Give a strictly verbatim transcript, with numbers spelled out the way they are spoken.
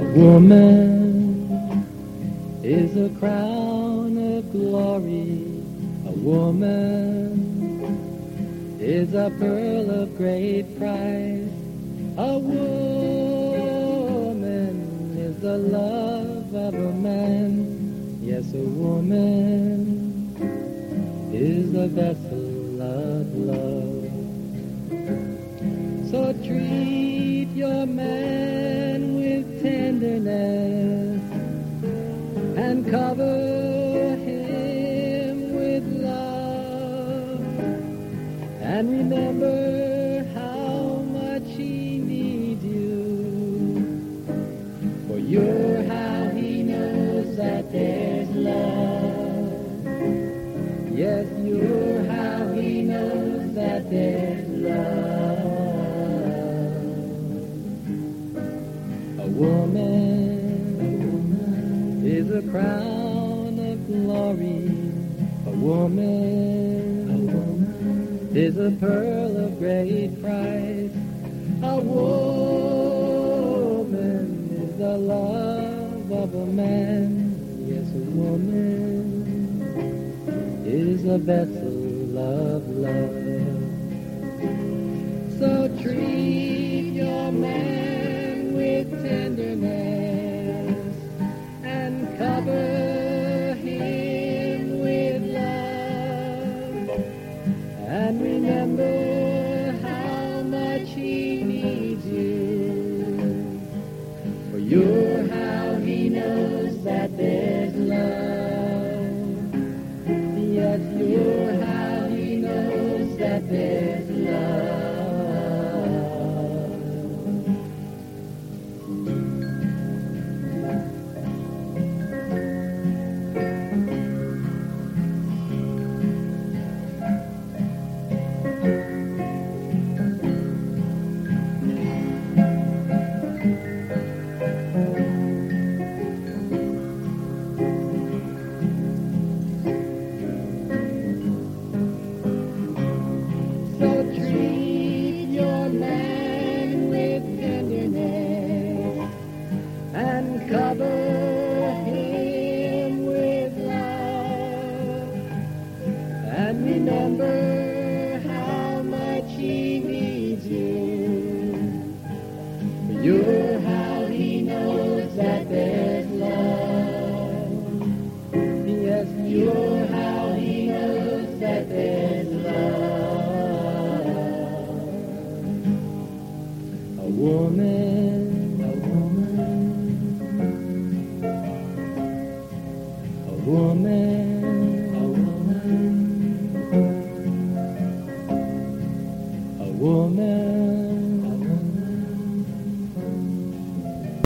woman is a crown of glory. A woman is a pearl of great price. A woman is the love of a man. Yes, a woman is the vessel of love. So treat your man with tenderness and cover him with love, and remember how much he needs you, for you're how he knows that there's love. Yes, you're how he knows that there's love. A woman is a crown of glory. A woman, a woman is a pearl of great price. A woman is the love of a man. Yes, a woman is a vessel of love. So treat your man with tenderness and cover him with love, and remember how much he needs you, for you're how he knows that there's love. Yes, you're how he knows that there's love. Cover him with love, and remember how much he needs you. You're how he knows that there's love. Yes, you're how he knows that there's love. A woman, a woman, a woman, a woman, a woman